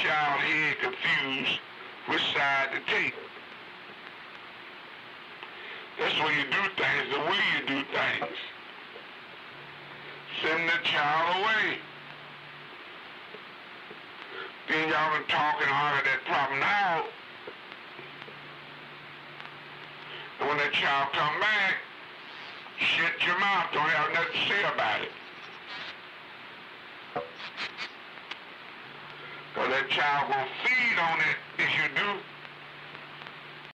child head confused which side to take. That's when you do things, the way you do things. Send the child away. Then y'all been talking hard at that problem now. And when that child come back, shut your mouth, don't have nothing to say about it. Because that child will feed on it if you do.